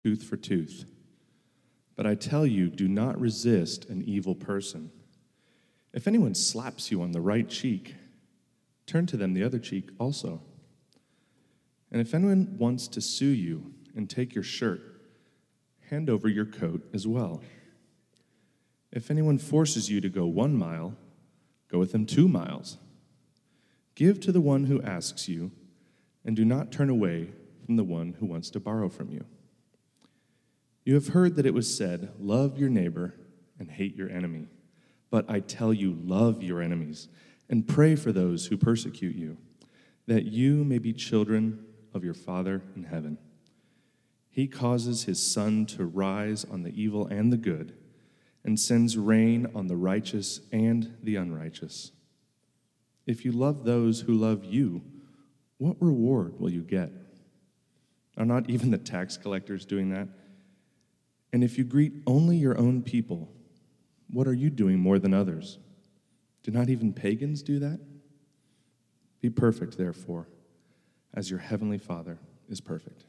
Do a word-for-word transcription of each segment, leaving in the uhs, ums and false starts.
tooth for tooth. But I tell you, do not resist an evil person. If anyone slaps you on the right cheek, turn to them the other cheek also. And if anyone wants to sue you and take your shirt, hand over your coat as well. If anyone forces you to go one mile, go with them two miles. Give to the one who asks you, and do not turn away from the one who wants to borrow from you. You have heard that it was said, love your neighbor and hate your enemy. But I tell you, love your enemies and pray for those who persecute you, that you may be children of your Father in heaven. He causes his sun to rise on the evil and the good, and sends rain on the righteous and the unrighteous. If you love those who love you, what reward will you get? Are not even the tax collectors doing that? And if you greet only your own people, what are you doing more than others? Do not even pagans do that? Be perfect, therefore, as your heavenly Father is perfect.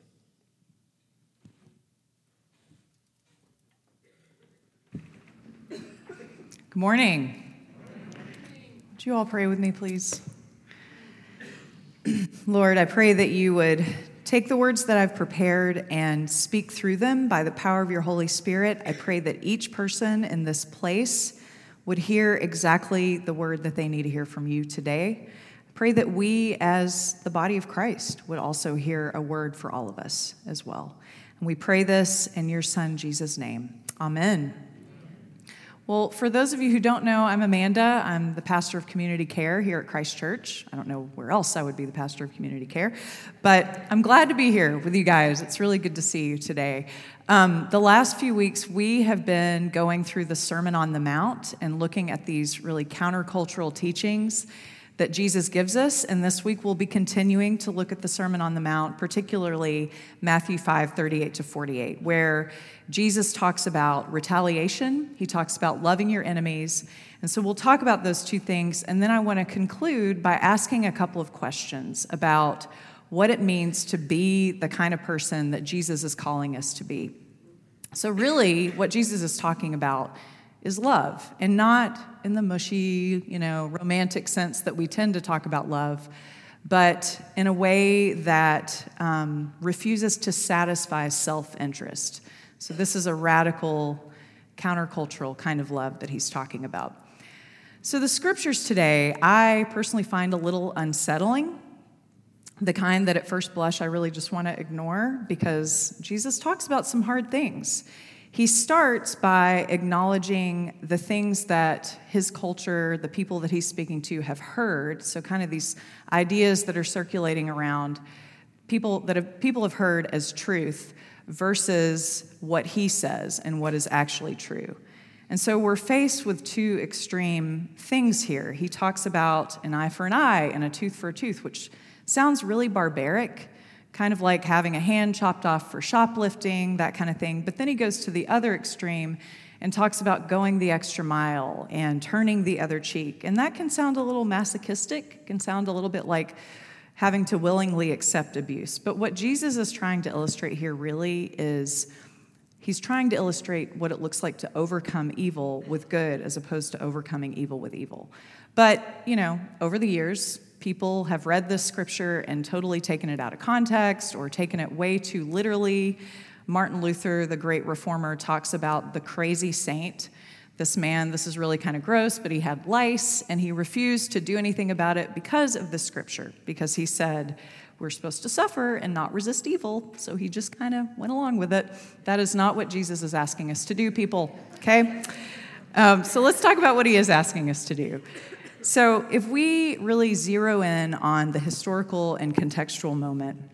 Good morning. Would you all pray with me, please? Lord, I pray that you would take the words that I've prepared and speak through them by the power of your Holy Spirit. I pray that each person in this place would hear exactly the word that they need to hear from you today. I pray that we, as the body of Christ, would also hear a word for all of us as well. And we pray this in your Son, Jesus' name. Amen. Well, for those of you who don't know, I'm Amanda. I'm the pastor of community care here at Christ Church. I don't know where else I would be the pastor of community care, but I'm glad to be here with you guys. It's really good to see you today. Um, the last few weeks, we have been going through the Sermon on the Mount and looking at these really countercultural teachings that Jesus gives us, and this week we'll be continuing to look at the Sermon on the Mount, particularly Matthew five, thirty-eight to forty-eight, where Jesus talks about retaliation, he talks about loving your enemies, and so we'll talk about those two things, and then I want to conclude by asking a couple of questions about what it means to be the kind of person that Jesus is calling us to be. So really, what Jesus is talking about is love, and not in the mushy, you know, romantic sense that we tend to talk about love, but in a way that um, refuses to satisfy self-interest. So this is a radical, countercultural kind of love that he's talking about. So the scriptures today, I personally find a little unsettling, the kind that at first blush I really just want to ignore, because Jesus talks about some hard things. He starts by acknowledging the things that his culture, the people that he's speaking to, have heard. So kind of these ideas that are circulating around, people that have, people have heard as truth versus what he says and what is actually true. And so we're faced with two extreme things here. He talks about an eye for an eye and a tooth for a tooth, which sounds really barbaric, kind of like having a hand chopped off for shoplifting, that kind of thing. But then he goes to the other extreme and talks about going the extra mile and turning the other cheek. And that can sound a little masochistic, can sound a little bit like having to willingly accept abuse. But what Jesus is trying to illustrate here really is he's trying to illustrate what it looks like to overcome evil with good as opposed to overcoming evil with evil. But, you know, over the years, people have read this scripture and totally taken it out of context or taken it way too literally. Martin Luther, the great reformer, talks about the crazy saint. This man, this is really kind of gross, but he had lice, and he refused to do anything about it because of the scripture, because he said, we're supposed to suffer and not resist evil, so he just kind of went along with it. That is not what Jesus is asking us to do, people, okay? Um, so let's talk about what he is asking us to do. So if we really zero in on the historical and contextual moment,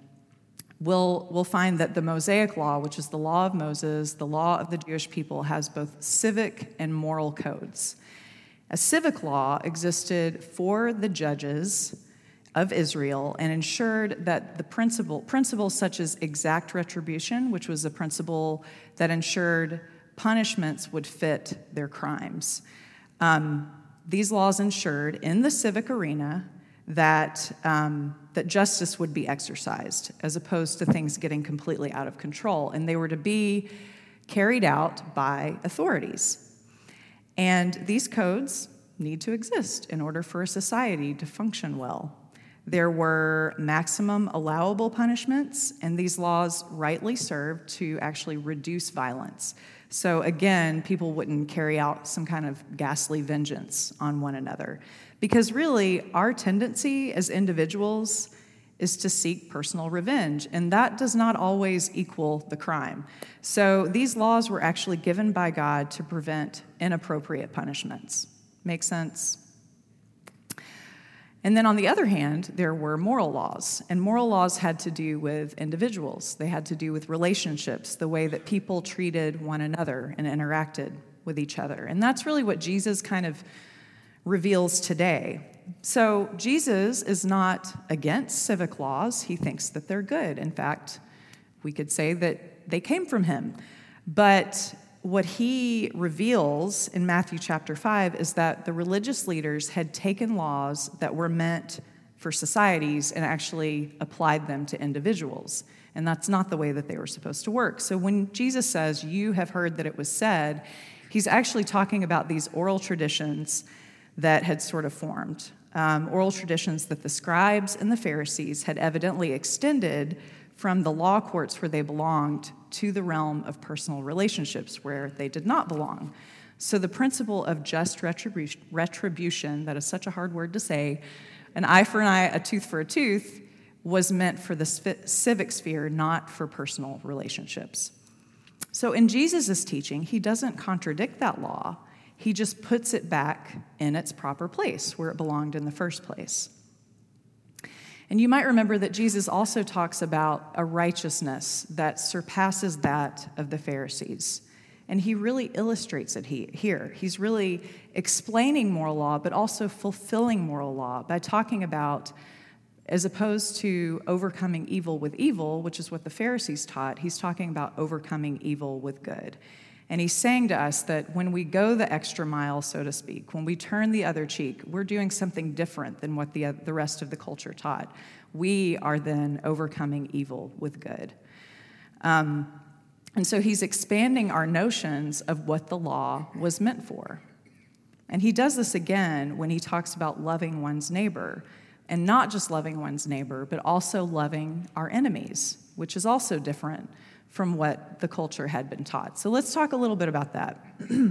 we'll, we'll find that the Mosaic Law, which is the law of Moses, the law of the Jewish people, has both civic and moral codes. A civic law existed for the judges of Israel and ensured that the principle, principles such as exact retribution, which was a principle that ensured punishments would fit their crimes. Um, These laws ensured in the civic arena that um, that justice would be exercised, as opposed to things getting completely out of control. And they were to be carried out by authorities. And these codes need to exist in order for a society to function well. There were maximum allowable punishments, and these laws rightly served to actually reduce violence. So again, people wouldn't carry out some kind of ghastly vengeance on one another. Because really, our tendency as individuals is to seek personal revenge, and that does not always equal the crime. So these laws were actually given by God to prevent inappropriate punishments. Make sense? And then on the other hand, there were moral laws, and moral laws had to do with individuals. They had to do with relationships, the way that people treated one another and interacted with each other. And that's really what Jesus kind of reveals today. So Jesus is not against civic laws. He thinks that they're good. In fact, we could say that they came from him. But what he reveals in Matthew chapter five is that the religious leaders had taken laws that were meant for societies and actually applied them to individuals. And that's not the way that they were supposed to work. So when Jesus says, "You have heard that it was said," he's actually talking about these oral traditions that had sort of formed. Um, oral traditions that the scribes and the Pharisees had evidently extended from the law courts where they belonged to the realm of personal relationships where they did not belong. So the principle of just retribu- retribution, that is such a hard word to say, an eye for an eye, a tooth for a tooth, was meant for the civic sphere, not for personal relationships. So in Jesus' teaching, he doesn't contradict that law. He just puts it back in its proper place, where it belonged in the first place. And you might remember that Jesus also talks about a righteousness that surpasses that of the Pharisees. And he really illustrates it here. He's really explaining moral law, but also fulfilling moral law by talking about, as opposed to overcoming evil with evil, which is what the Pharisees taught, he's talking about overcoming evil with good. And he's saying to us that when we go the extra mile, so to speak, when we turn the other cheek, we're doing something different than what the, the rest of the culture taught. We are then overcoming evil with good. Um, and so he's expanding our notions of what the law was meant for. And he does this again when he talks about loving one's neighbor, and not just loving one's neighbor, but also loving our enemies, which is also different from what the culture had been taught. So let's talk a little bit about that.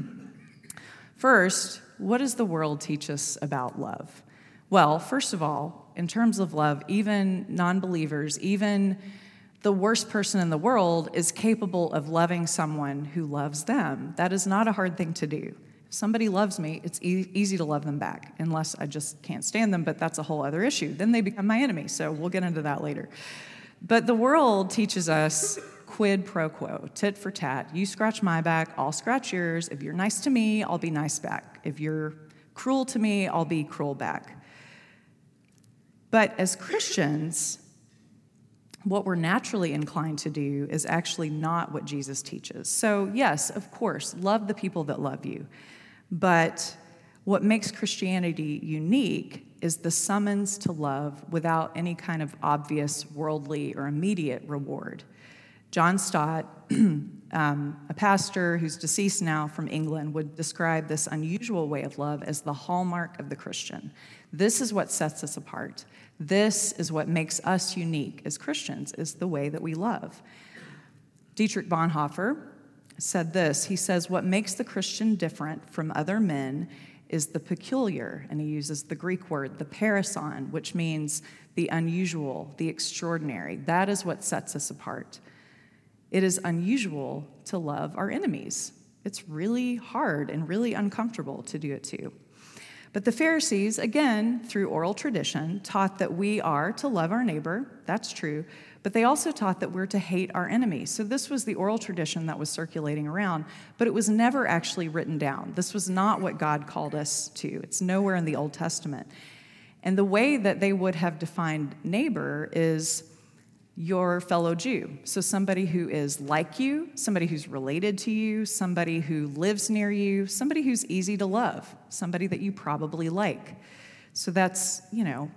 First, what does the world teach us about love? Well, first of all, in terms of love, even non-believers, even the worst person in the world is capable of loving someone who loves them. That is not a hard thing to do. If somebody loves me, it's e- easy to love them back, unless I just can't stand them, but that's a whole other issue. Then they become my enemy, so we'll get into that later. But the world teaches us quid pro quo, tit for tat. You scratch my back, I'll scratch yours. If you're nice to me, I'll be nice back. If you're cruel to me, I'll be cruel back. But as Christians, what we're naturally inclined to do is actually not what Jesus teaches. So yes, of course, love the people that love you. But what makes Christianity unique is the summons to love without any kind of obvious worldly or immediate reward. John Stott, um, a pastor who's deceased now from England, would describe this unusual way of love as the hallmark of the Christian. This is what sets us apart. This is what makes us unique as Christians, is the way that we love. Dietrich Bonhoeffer said this. He says, what makes the Christian different from other men is the peculiar, and he uses the Greek word, the parison, which means the unusual, the extraordinary. That is what sets us apart. It is unusual to love our enemies. It's really hard and really uncomfortable to do it too. But the Pharisees, again, through oral tradition, taught that we are to love our neighbor. That's true. But they also taught that we're to hate our enemies. So this was the oral tradition that was circulating around, but it was never actually written down. This was not what God called us to. It's nowhere in the Old Testament. And the way that they would have defined neighbor is your fellow Jew. So somebody who is like you, somebody who's related to you, somebody who lives near you, somebody who's easy to love, somebody that you probably like. So that's, you know,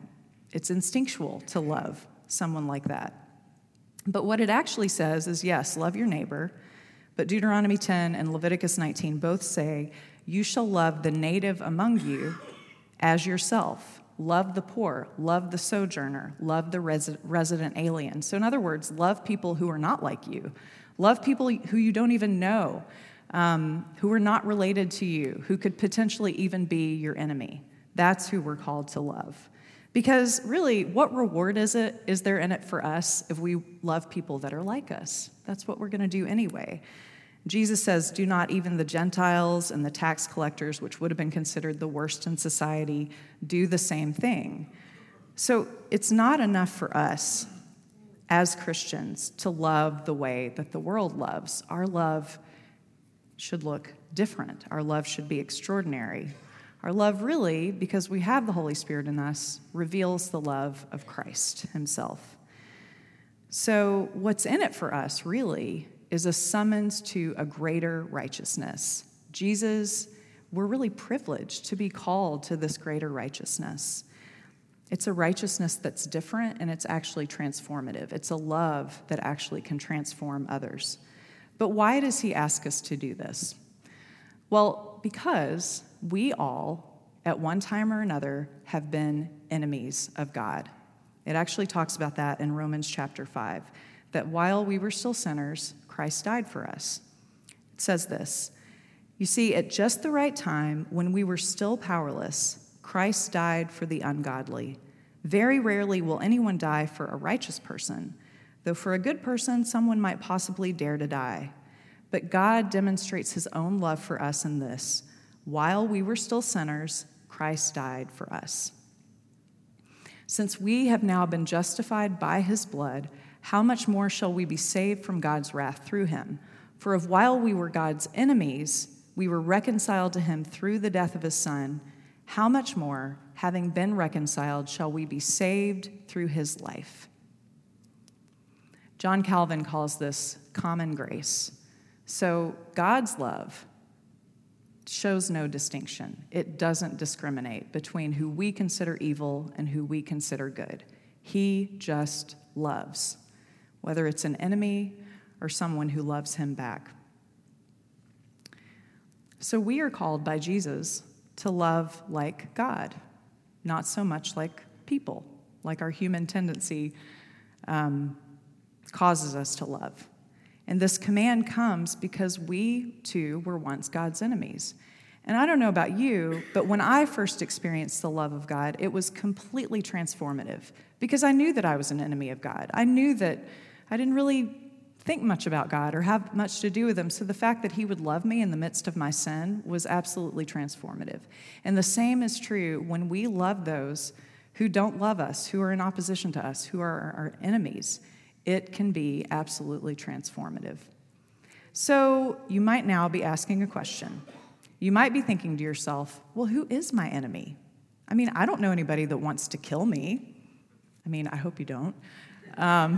It's instinctual to love someone like that. But what it actually says is, yes, love your neighbor, but Deuteronomy ten and Leviticus nineteen both say, you shall love the native among you as yourself. Love the poor, love the sojourner, love the resi- resident alien. So in other words, love people who are not like you. Love people who you don't even know, um, who are not related to you, who could potentially even be your enemy. That's who we're called to love. Because really, what reward is it, is there in it for us if we love people that are like us? That's what we're going to do anyway. Jesus says, do not even the Gentiles and the tax collectors, which would have been considered the worst in society, do the same thing. So it's not enough for us as Christians to love the way that the world loves. Our love should look different. Our love should be extraordinary. Our love really, because we have the Holy Spirit in us, reveals the love of Christ himself. So what's in it for us, really, is a summons to a greater righteousness. Jesus, we're really privileged to be called to this greater righteousness. It's a righteousness that's different, and it's actually transformative. It's a love that actually can transform others. But why does he ask us to do this? Well, because we all, at one time or another, have been enemies of God. It actually talks about that in Romans chapter five, that while we were still sinners, Christ died for us. It says this, you see, at just the right time, when we were still powerless, Christ died for the ungodly. Very rarely will anyone die for a righteous person, though for a good person, someone might possibly dare to die. But God demonstrates his own love for us in this. While we were still sinners, Christ died for us. Since we have now been justified by his blood, how much more shall we be saved from God's wrath through him? For if while we were God's enemies, we were reconciled to him through the death of his Son, how much more, having been reconciled, shall we be saved through his life? John Calvin calls this common grace. So God's love shows no distinction. It doesn't discriminate between who we consider evil and who we consider good. He just loves, whether it's an enemy or someone who loves him back. So we are called by Jesus to love like God, not so much like people, like our human tendency um, causes us to love. And this command comes because we, too, were once God's enemies. And I don't know about you, but when I first experienced the love of God, it was completely transformative because I knew that I was an enemy of God. I knew that I didn't really think much about God or have much to do with him. So the fact that he would love me in the midst of my sin was absolutely transformative. And the same is true when we love those who don't love us, who are in opposition to us, who are our enemies. It can be absolutely transformative. So you might now be asking a question. You might be thinking to yourself, well, who is my enemy? I mean, I don't know anybody that wants to kill me. I mean, I hope you don't. Um,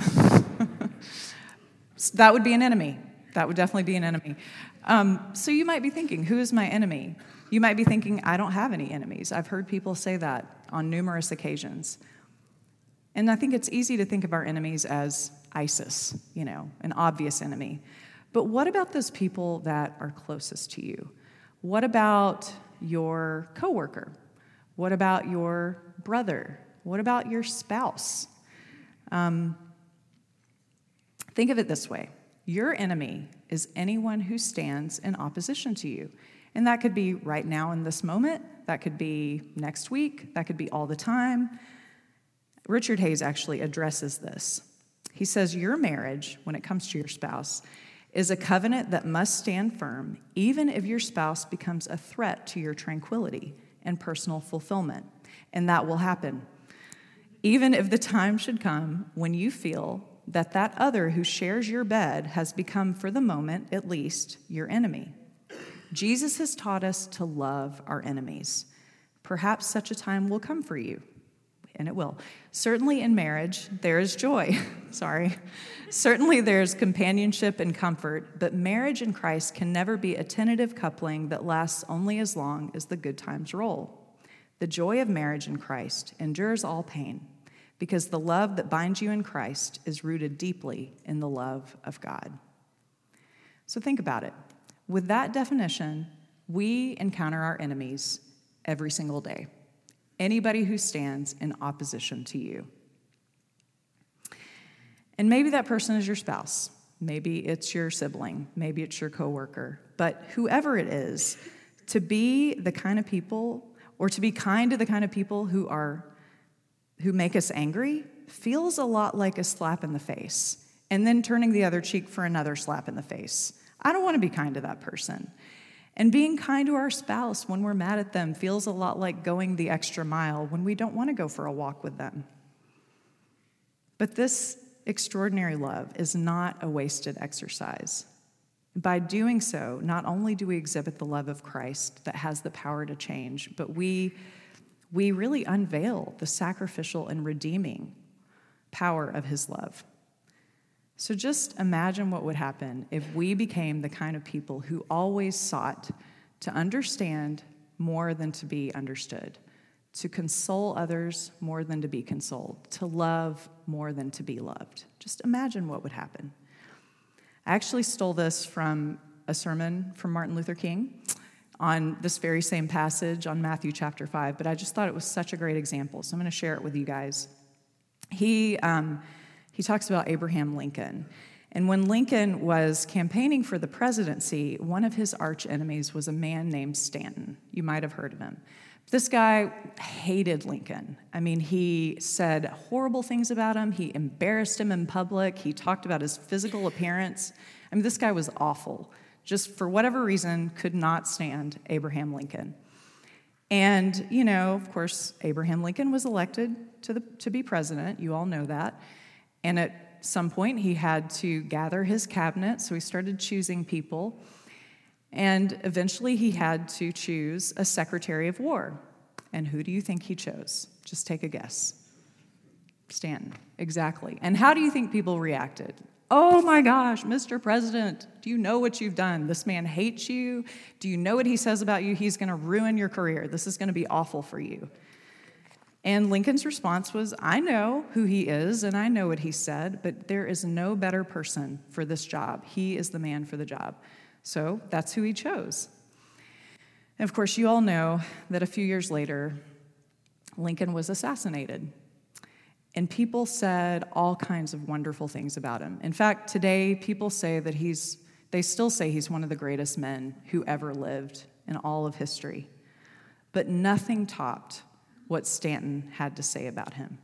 that would be an enemy. That would definitely be an enemy. Um, so you might be thinking, who is my enemy? You might be thinking, I don't have any enemies. I've heard people say that on numerous occasions. And I think it's easy to think of our enemies as ISIS, you know, an obvious enemy. But what about those people that are closest to you? What about your coworker? What about your brother? What about your spouse? Um, think of it this way. Your enemy is anyone who stands in opposition to you. And that could be right now in this moment. That could be next week. That could be all the time. Richard Hayes actually addresses this. He says, your marriage, when it comes to your spouse, is a covenant that must stand firm, even if your spouse becomes a threat to your tranquility and personal fulfillment. And that will happen. Even if the time should come when you feel that that other who shares your bed has become, for the moment at least, your enemy. Jesus has taught us to love our enemies. Perhaps such a time will come for you. And it will. Certainly in marriage, there is joy. Sorry. Certainly there's companionship and comfort, but marriage in Christ can never be a tentative coupling that lasts only as long as the good times roll. The joy of marriage in Christ endures all pain. because the love that binds you in Christ is rooted deeply in the love of God. So think about it. With that definition, we encounter our enemies every single day. Anybody who stands in opposition to you. And maybe that person is your spouse. Maybe it's your sibling. Maybe it's your coworker. But whoever it is, to be the kind of people, or to be kind to the kind of people who are, who make us angry, feels a lot like a slap in the face, and then turning the other cheek for another slap in the face. I don't want to be kind to that person. And being kind to our spouse when we're mad at them feels a lot like going the extra mile when we don't want to go for a walk with them. But this extraordinary love is not a wasted exercise. By doing so, not only do we exhibit the love of Christ that has the power to change, but we, we really unveil the sacrificial and redeeming power of his love. So just imagine what would happen if we became the kind of people who always sought to understand more than to be understood, to console others more than to be consoled, to love more than to be loved. Just imagine what would happen. I actually stole this from a sermon from Martin Luther King on this very same passage on Matthew chapter five, but I just thought it was such a great example, so I'm going to share it with you guys. He, um, he talks about Abraham Lincoln, and when Lincoln was campaigning for the presidency, one of his arch enemies was a man named Stanton. You might have heard of him. This guy hated Lincoln. I mean, he said horrible things about him. He embarrassed him in public. He talked about his physical appearance. I mean, this guy was awful. Just for whatever reason, could not stand Abraham Lincoln. And, you know, of course, Abraham Lincoln was elected to, the, to be president. You all know that. And at some point, he had to gather his cabinet, so he started choosing people. And eventually he had to choose a Secretary of War. And who do you think he chose? Just take a guess. Stanton, exactly. And how do you think people reacted? Oh my gosh, Mister President, do you know what you've done? This man hates you. Do you know what he says about you? He's going to ruin your career. This is going to be awful for you. And Lincoln's response was, I know who he is and I know what he said, but there is no better person for this job. He is the man for the job. So that's who he chose. And of course, you all know that a few years later, Lincoln was assassinated. And people said all kinds of wonderful things about him. In fact, today, people say that he's, they still say he's one of the greatest men who ever lived in all of history. But nothing topped what Stanton had to say about him.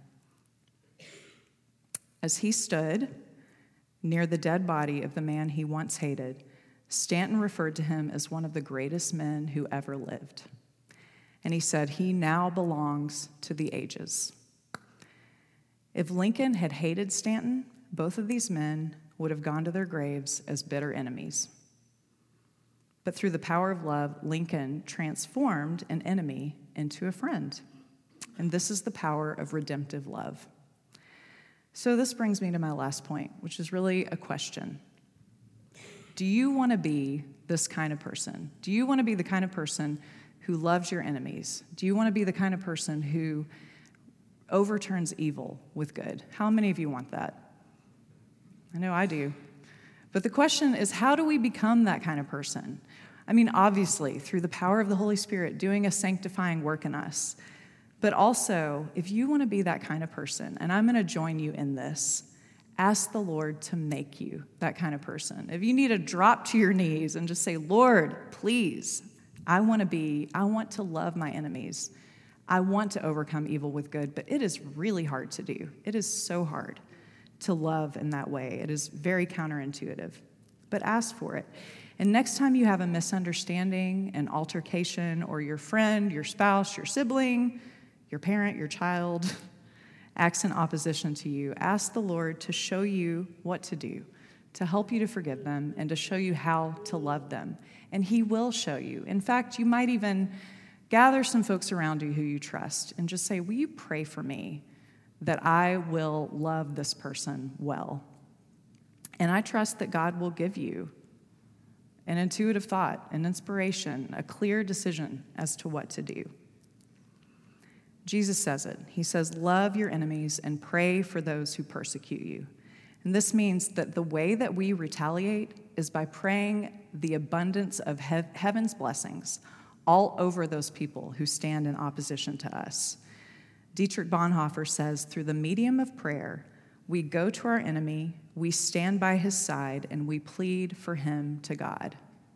As he stood near the dead body of the man he once hated, Stanton referred to him as one of the greatest men who ever lived. And he said, he now belongs to the ages. If Lincoln had hated Stanton, both of these men would have gone to their graves as bitter enemies. But through the power of love, Lincoln transformed an enemy into a friend. And this is the power of redemptive love. So this brings me to my last point, which is really a question. Do you want to be this kind of person? Do you want to be the kind of person who loves your enemies? Do you want to be the kind of person who overturns evil with good? How many of you want that? I know I do. But the question is, how do we become that kind of person? I mean, obviously, through the power of the Holy Spirit doing a sanctifying work in us. But also, if you want to be that kind of person, and I'm going to join you in this, ask the Lord to make you that kind of person. If you need to drop to your knees and just say, Lord, please, I want to be, I want to love my enemies. I want to overcome evil with good, but it is really hard to do. It is so hard to love in that way. It is very counterintuitive, but ask for it. And next time you have a misunderstanding, an altercation, or your friend, your spouse, your sibling, your parent, your child acts in opposition to you, ask the Lord to show you what to do, to help you to forgive them, and to show you how to love them. And he will show you. In fact, you might even gather some folks around you who you trust and just say, will you pray for me that I will love this person well? And I trust that God will give you an intuitive thought, an inspiration, a clear decision as to what to do. Jesus says it. He says, love your enemies and pray for those who persecute you. And this means that the way that we retaliate is by praying the abundance of he- heaven's blessings all over those people who stand in opposition to us. Dietrich Bonhoeffer says, through the medium of prayer, we go to our enemy, we stand by his side, and we plead for him to God.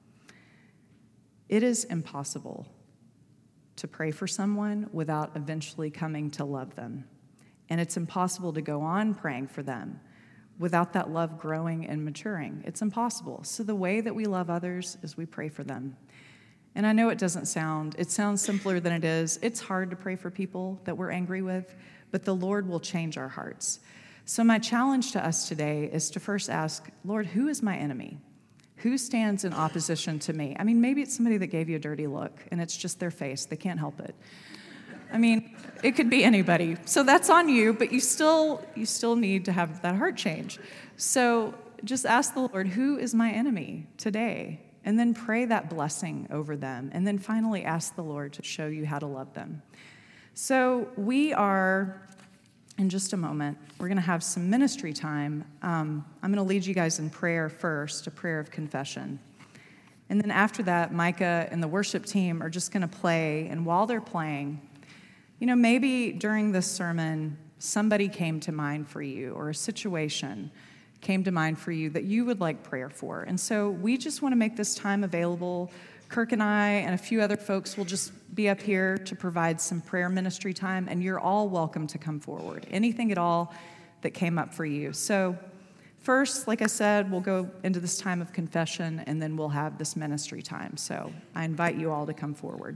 It is impossible to pray for someone without eventually coming to love them. And it's impossible to go on praying for them without that love growing and maturing. It's impossible. So the way that we love others is we pray for them. And I know it doesn't sound, it sounds simpler than it is. It's hard to pray for people that we're angry with, but the Lord will change our hearts. So my challenge to us today is to first ask, Lord, who is my enemy? Who stands in opposition to me? I mean, maybe it's somebody that gave you a dirty look, and it's just their face. They can't help it. I mean, it could be anybody. So that's on you, but you still you still need to have that heart change. So just ask the Lord, who is my enemy today? And then pray that blessing over them. And then finally ask the Lord to show you how to love them. So we are, in just a moment, we're going to have some ministry time. Um, I'm going to lead you guys in prayer first, a prayer of confession. And then after that, Micah and the worship team are just going to play. And while they're playing, you know, maybe during this sermon, somebody came to mind for you, or a situation came to mind for you that you would like prayer for. And so we just want to make this time available. Kirk and I and a few other folks will just be up here to provide some prayer ministry time, and you're all welcome to come forward. Anything at all that came up for you. So first, like I said, we'll go into this time of confession, and then we'll have this ministry time. So I invite you all to come forward.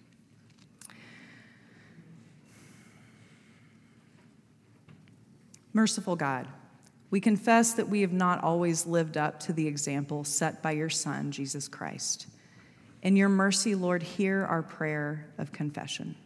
Merciful God, we confess that we have not always lived up to the example set by your Son, Jesus Christ. In your mercy, Lord, hear our prayer of confession.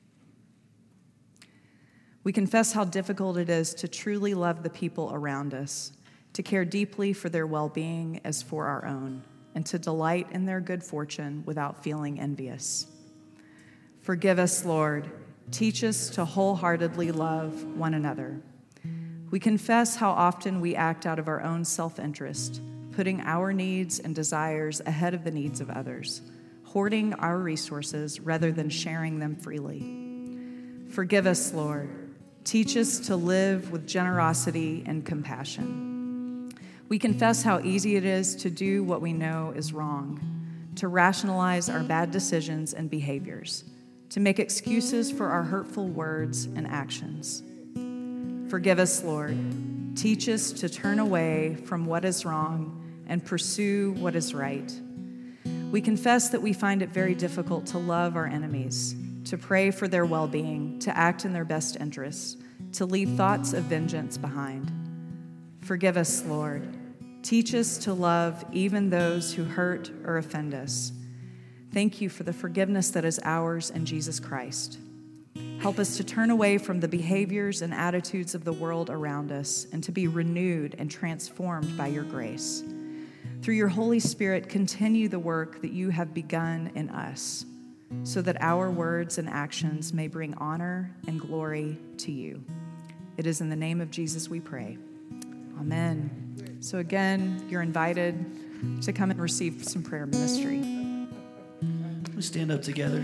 We confess how difficult it is to truly love the people around us, to care deeply for their well-being as for our own, and to delight in their good fortune without feeling envious. Forgive us, Lord. Teach us to wholeheartedly love one another. We confess how often we act out of our own self-interest, putting our needs and desires ahead of the needs of others, hoarding our resources rather than sharing them freely. Forgive us, Lord. Teach us to live with generosity and compassion. We confess how easy it is to do what we know is wrong, to rationalize our bad decisions and behaviors, to make excuses for our hurtful words and actions. Forgive us, Lord. Teach us to turn away from what is wrong and pursue what is right. We confess that we find it very difficult to love our enemies, to pray for their well-being, to act in their best interests, to leave thoughts of vengeance behind. Forgive us, Lord. Teach us to love even those who hurt or offend us. Thank you for the forgiveness that is ours in Jesus Christ. Help us to turn away from the behaviors and attitudes of the world around us and to be renewed and transformed by your grace. Through your Holy Spirit, continue the work that you have begun in us so that our words and actions may bring honor and glory to you. It is in the name of Jesus we pray. Amen. So again, you're invited to come and receive some prayer ministry. We stand up together.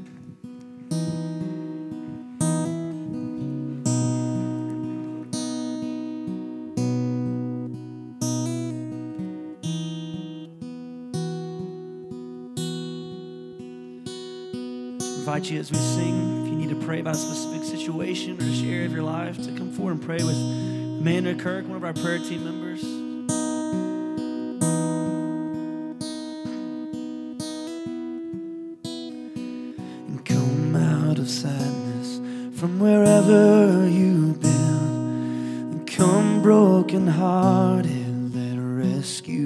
Invite you as we sing, if you need to pray about a specific situation or just area of your life, to come forward and pray with Amanda Kirk, one of our prayer team members. And come out of sadness from wherever you've been, and come broken-hearted, let her rescue